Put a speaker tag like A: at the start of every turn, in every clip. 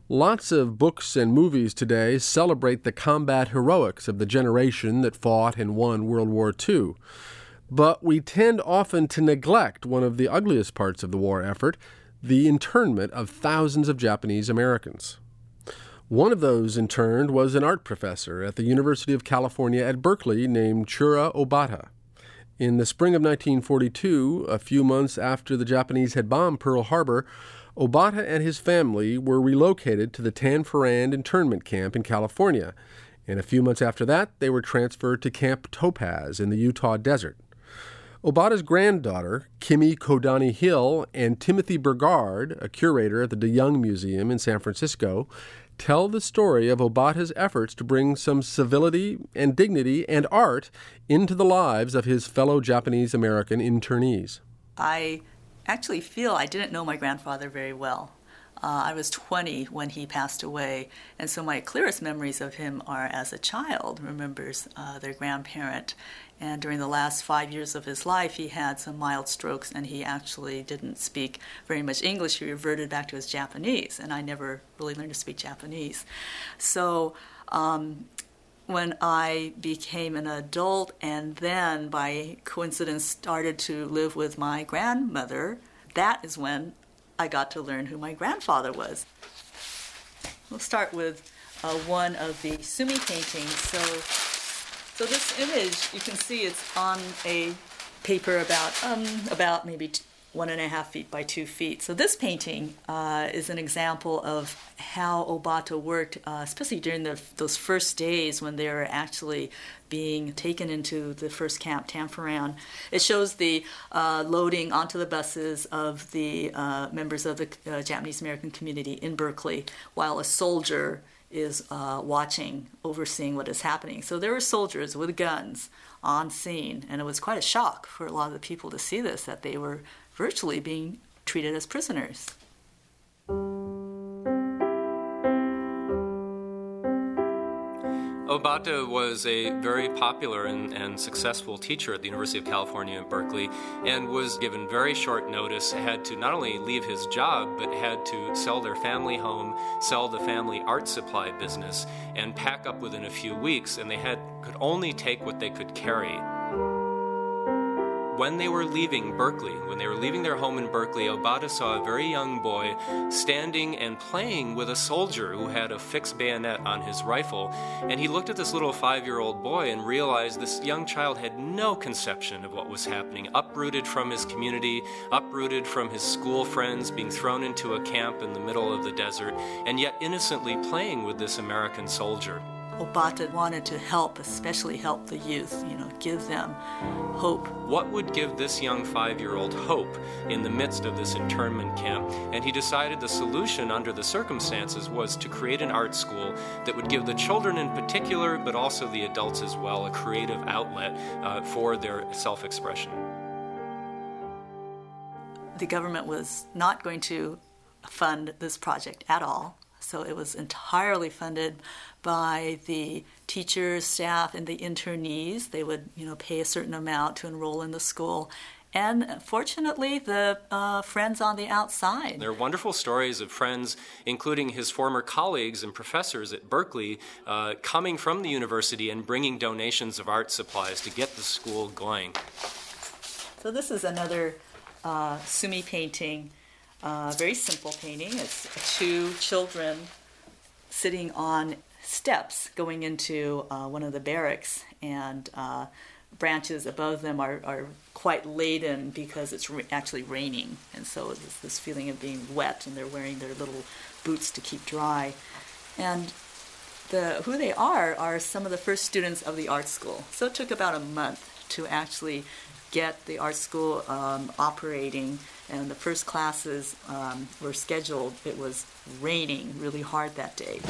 A: Lots of books and movies today celebrate the combat heroics of the generation that fought and won World War II. But we tend often to neglect one of the ugliest parts of the war effort, the internment of thousands of Japanese Americans. One of those interned was an art professor at the University of California at Berkeley named Chura Obata. In the spring of 1942, a few months after the Japanese had bombed Pearl Harbor, Obata and his family were relocated to the Tanforan internment camp in California, and a few months after that, they were transferred to Camp Topaz in the Utah desert. Obata's granddaughter, Kimi Kodani Hill, and Timothy Burgard, a curator at the DeYoung Museum in San Francisco, tell the story of Obata's efforts to bring some civility and dignity and art into the lives of his fellow Japanese-American internees.
B: I actually feel I didn't know my grandfather very well. I was 20 when he passed away, and so my clearest memories of him are as a child, remembers their grandparent. And during the last 5 years of his life, he had some mild strokes, and he actually didn't speak very much English. He reverted back to his Japanese, and I never really learned to speak Japanese. So when I became an adult and then by coincidence started to live with my grandmother, that is when I got to learn who my grandfather was. We'll start with one of the Sumi paintings. So this image, you can see it's on a paper about maybe 1.5 feet by 2 feet. So this painting is an example of how Obata worked, especially during those first days when they were actually being taken into the first camp, Tanforan. It shows the loading onto the buses of the members of the Japanese American community in Berkeley, while a soldier is watching, overseeing what is happening. So there were soldiers with guns on scene, and it was quite a shock for a lot of the people to see this, that they were virtually being treated as prisoners.
C: Obata was a very popular and successful teacher at the University of California at Berkeley, and was given very short notice, had to not only leave his job, but had to sell their family home, sell the family art supply business, and pack up within a few weeks, and they could only take what they could carry. When they were leaving Berkeley, when they were leaving their home in Berkeley, Obata saw a very young boy standing and playing with a soldier who had a fixed bayonet on his rifle. And he looked at this little 5-year-old boy and realized this young child had no conception of what was happening, uprooted from his community, uprooted from his school friends, being thrown into a camp in the middle of the desert, and yet innocently playing with this American soldier.
B: Obata wanted to help, especially help the youth, give them hope.
C: What would give this young 5-year-old hope in the midst of this internment camp? And he decided the solution under the circumstances was to create an art school that would give the children in particular, but also the adults as well, a creative outlet for their self-expression.
B: The government was not going to fund this project at all. So it was entirely funded by the teachers, staff, and the internees. They would, pay a certain amount to enroll in the school. And fortunately, the friends on the outside.
C: There are wonderful stories of friends, including his former colleagues and professors at Berkeley, coming from the university and bringing donations of art supplies to get the school going.
B: So this is another Sumi painting. Very simple painting. It's 2 children sitting on steps going into one of the barracks, and branches above them are quite laden because it's actually raining, and so it's this feeling of being wet, and they're wearing their little boots to keep dry. And who they are some of the first students of the art school. So it took about a month to actually get the art school operating, and the first classes were scheduled. It was raining really hard that day.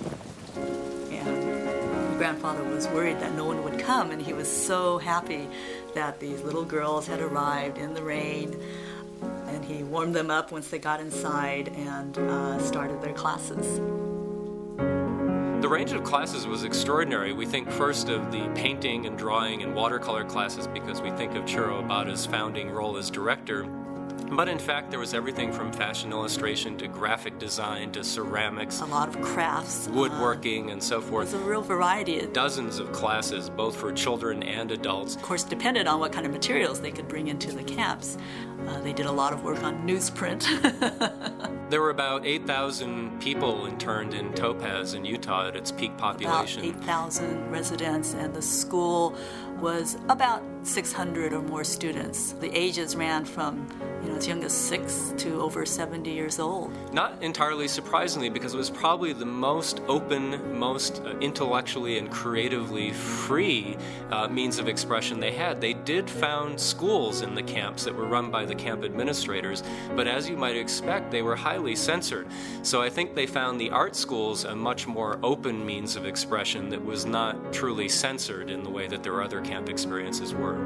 B: And my grandfather was worried that no one would come, and he was so happy that these little girls had arrived in the rain, and he warmed them up once they got inside and started their classes.
C: The range of classes was extraordinary. We think first of the painting and drawing and watercolor classes because we think of Chura Obata's founding role as director. But in fact, there was everything from fashion illustration to graphic design to ceramics,
B: A lot of crafts.
C: woodworking, and so forth.
B: There's a real variety.
C: Dozens of classes, both for children and adults.
B: Of course, depended on what kind of materials they could bring into the camps. They did a lot of work on newsprint.
C: There were about 8,000 people interned in Topaz in Utah at its peak population.
B: About 8,000 residents, and the school was about 600 or more students. The ages ran from, as young as 6 to over 70 years old.
C: Not entirely surprisingly, because it was probably the most open, most intellectually and creatively free means of expression they had. They did found schools in the camps that were run by the camp administrators, but as you might expect, they were highly censored. So I think they found the art schools a much more open means of expression that was not truly censored in the way that their other camp experiences were.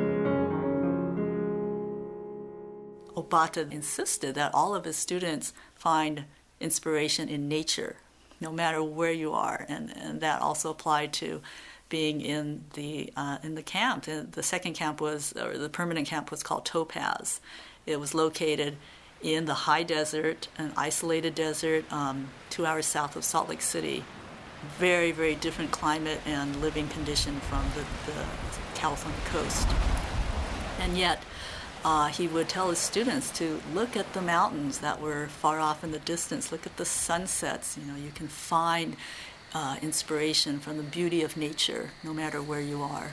B: Obata insisted that all of his students find inspiration in nature, no matter where you are, and that also applied to being in the camp. The second camp the permanent camp was called Topaz. It was located in the high desert, an isolated desert, 2 hours south of Salt Lake City. Very, very different climate and living condition from the California coast. And yet, he would tell his students to look at the mountains that were far off in the distance, look at the sunsets. You can find inspiration from the beauty of nature, no matter where you are.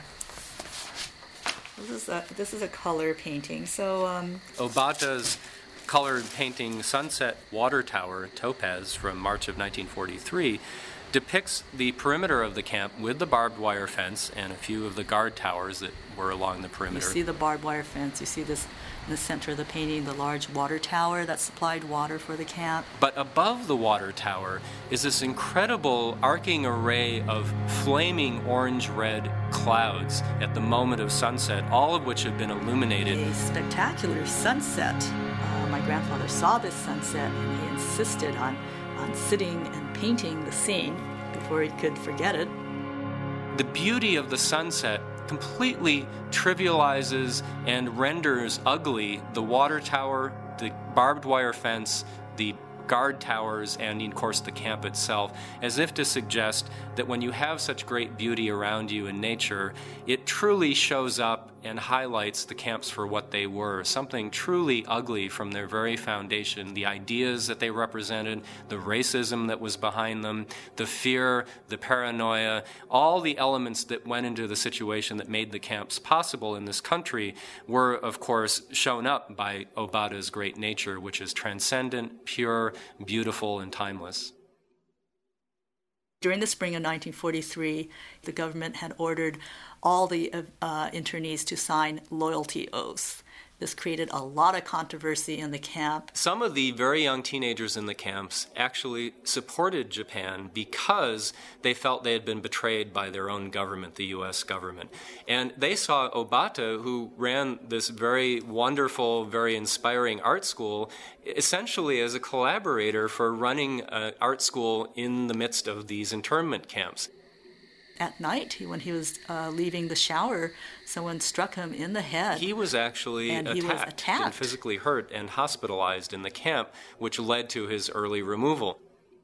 B: This is a color painting. So
C: Obata's colored painting Sunset Water Tower, Topaz, from March of 1943, depicts the perimeter of the camp with the barbed wire fence and a few of the guard towers that were along the perimeter.
B: You see the barbed wire fence. You see this in the center of the painting, the large water tower that supplied water for the camp.
C: But above the water tower is this incredible arcing array of flaming orange-red clouds at the moment of sunset, all of which have been illuminated.
B: A spectacular sunset. My grandfather saw this sunset, and he insisted on sitting and painting the scene before he could forget it.
C: The beauty of the sunset completely trivializes and renders ugly the water tower, the barbed wire fence, the guard towers, and of course the camp itself, as if to suggest that when you have such great beauty around you in nature, it truly shows up and highlights the camps for what they were, something truly ugly from their very foundation, the ideas that they represented, the racism that was behind them, the fear, the paranoia, all the elements that went into the situation that made the camps possible in this country were, of course, shown up by Obata's great nature, which is transcendent, pure, beautiful, and timeless.
B: During the spring of 1943, the government had ordered all the internees to sign loyalty oaths. This created a lot of controversy in the camp.
C: Some of the very young teenagers in the camps actually supported Japan because they felt they had been betrayed by their own government, the U.S. government. And they saw Obata, who ran this very wonderful, very inspiring art school, essentially as a collaborator for running an art school in the midst of these internment camps.
B: At night, when he was leaving the shower, someone struck him in the head.
C: He was actually attacked and physically hurt and hospitalized in the camp, which led to his early removal.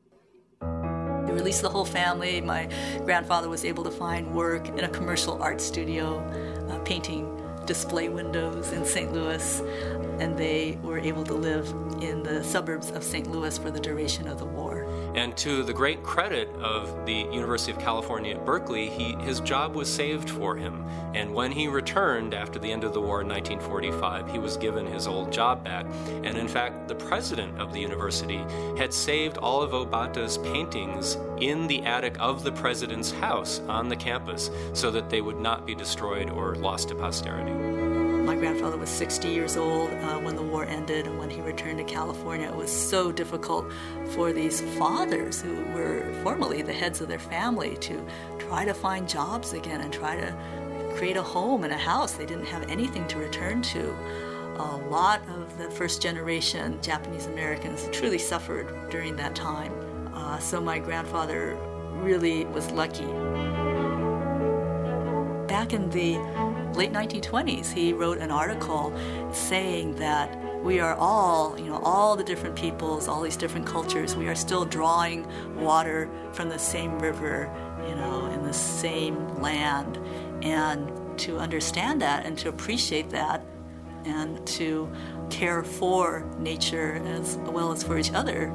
B: They released the whole family. My grandfather was able to find work in a commercial art studio, painting display windows in St. Louis, and they were able to live in the suburbs of St. Louis for the duration of the war.
C: And to the great credit of the University of California at Berkeley, his job was saved for him. And when he returned after the end of the war in 1945, he was given his old job back. And in fact, the president of the university had saved all of Obata's paintings in the attic of the president's house on the campus so that they would not be destroyed or lost to posterity.
B: My grandfather was 60 years old when the war ended, and when he returned to California, it was so difficult for these fathers who were formerly the heads of their family to try to find jobs again and try to create a home and a house. They didn't have anything to return to. A lot of the first generation Japanese Americans truly suffered during that time. So my grandfather really was lucky. Back in the late 1920s, he wrote an article saying that we are all, all the different peoples, all these different cultures, we are still drawing water from the same river, in the same land. And to understand that and to appreciate that and to care for nature as well as for each other.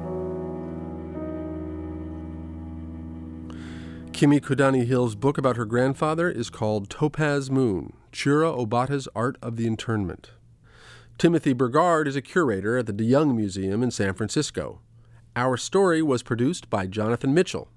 A: Kimi Kodani Hill's book about her grandfather is called Topaz Moon, Chura Obata's Art of the Internment. Timothy Burgard is a curator at the DeYoung Museum in San Francisco. Our story was produced by Jonathan Mitchell.